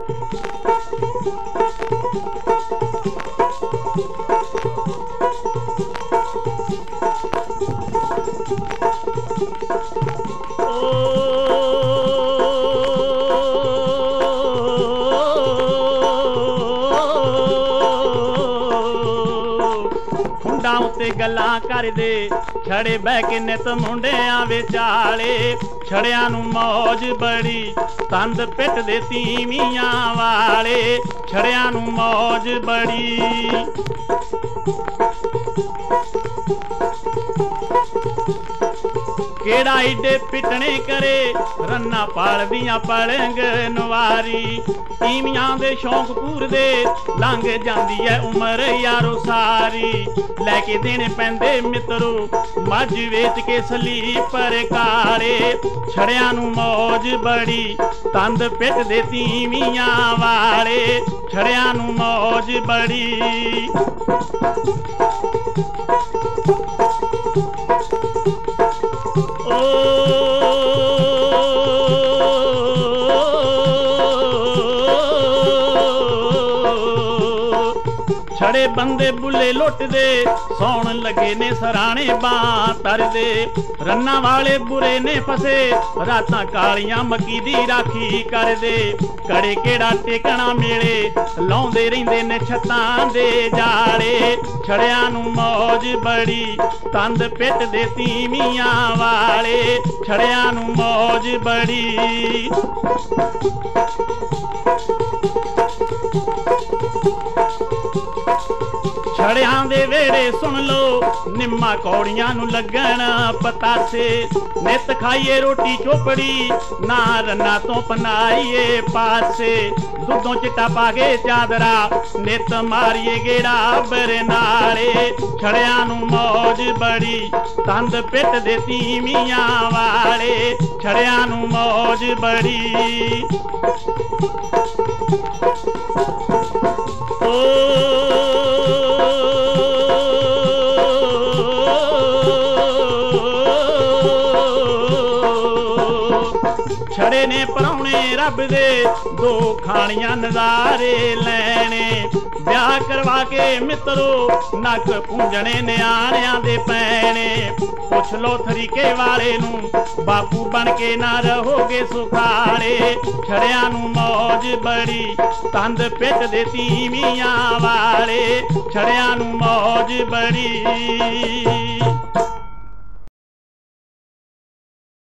ਖੁੰਡਾਂ ਉੱਤੇ ਗੱਲਾਂ ਕਰਦੇ ਛੜੇ ਬਹਿ ਕੇ ਨਿਤ ਮੁੰਡਿਆਂ ਵਿਚਾਲੇ। ਛੜਿਆਂ ਨੂੰ ਮੌਜ ਬੜੀ ਤੰਦ ਪਿੱਟ ਦੇ ਤੀਵੀਆਂ ਵਾਲੇ। ਛੜਿਆਂ ਨੂੰ ਮੌਜ ਬੜੀ ਕਿਹੜਾ ਏਡੇ ਪਿੱਟਣੇ ਕਰੇ ਰੰਨਾ ਪਾਲਦੀਆਂ ਪਲੰਗ ਨਵਾਰੀ। ਤੀਵੀਆਂ ਦੇ ਸ਼ੌਂਕ ਪੂਰਦੇ ਲੰਘ ਜਾਂਦੀ ਐ ਉਮਰ ਯਾਰੋ ਸਾਰੀ। ਲੈ ਕੇ ਦੇਣੇ ਪੈਂਦੇ ਮਿੱਤਰੋ ਮੱਝ ਵੇਚ ਕੇ ਸਲੀਪਰ ਕਾਲੇ। ਛੜਿਆਂ ਨੂੰ ਮੌਜ ਬੜੀ ਤੰਦ ਪਿੱਟ ਦੇ ਤੀਵੀਆਂ ਵਾਲੇ। ਛੜਿਆਂ ਨੂੰ ਮੌਜ ਬੜੀ ਛੜੇ ਬੰਦੇ ਬੁੱਲੇ ਲੁੱਟਦੇ ਸੌਣ ਲੱਗੇ ਨੇ ਸਰਾਣੇ ਬਾਂ ਤਰਦੇ। ਰੰਨਾਂ ਵਾਲੇ ਬੁਰੇ ਨੇ ਫਸੇ ਰਾਤਾਂ ਕਾਲੀਆਂ ਮੱਕੀ ਦੀ ਰਾਖੀ ਕਰਦੇ। ਕੜੇ ਕਿਹੜਾ ਟਿਕਣਾ ਮੇਲੇ ਲਾਉਂਦੇ ਰਹਿੰਦੇ ਨੇ ਛੱਤਾਂ ਦੇ ਜਾਲੇ। ਛੜਿਆਂ ਨੂੰ ਮੌਜ ਬੜੀ ਤੰਦ ਪਿੱਟ ਦੇ ਤੀਵੀਆਂ ਵਾਲੇ। ਛੜਿਆਂ ਨੂੰ ਮੌਜ ਬੜੀ ਛੜਿਆਂ ਦੇ ਵੇੜੇ ਸੁਣ ਲੋ ਨਿੰਮਾਂ ਕੌੜੀਆਂ ਨੂੰ ਲੱਗਣ ਪਤਾਸੇ। ਨਿੱਤ ਖਾਈਏ ਰੋਟੀ ਚੋਪੜੀ ਨਾ ਰੰਨਾ ਤੋਂ ਪਨਾਈਏ ਪਾਸੇ। ਦੁੱਧੋਂ ਚਿੱਟਾ ਪਾ ਕੇ ਚਾਦਰਾ ਨਿੱਤ ਮਾਰੀਏ ਗੇੜਾ ਬਰਨਾਲੇ। ਛੜਿਆਂ ਨੂੰ ਮੌਜ ਬੜੀ ਤੰਦ ਪਿੱਟ ਦੇ ਤੀਵੀਆਂ ਵਾਲੇ। ਛੜਿਆਂ ਨੂੰ ਮੌਜ ਬੜੀ ਛੜੇ ਨੇ ਪਰਾਉਣੇ ਰੱਬ ਦੇ ਦੋ ਖਾਣੀਆਂ ਨਜ਼ਾਰੇ ਲੈਣੇ। ਵਿਆਹ ਕਰਵਾ ਕੇ ਮਿੱਤਰੋ ਨੱਕ ਪੂੰਝਣੇ ਨਿਆਣਿਆਂ ਦੇ ਪੈਣੇ। ਪੁੱਛ ਲੋ ਤਰੀਕੇ ਵਾਲੇ ਨੂੰ ਬਾਪੂ ਬਣ ਕੇ ਨਾ ਰਹੋਗੇ ਸੁਖਾਲੇ। ਛੜਿਆਂ ਨੂੰ ਮੌਜ ਬੜੀ ਤੰਦ ਪਿੱਟ ਦੇ ਤੀਵੀਆਂ ਵਾਲੇ। ਛੜਿਆਂ ਨੂੰ ਮੌਜ ਬੜੀ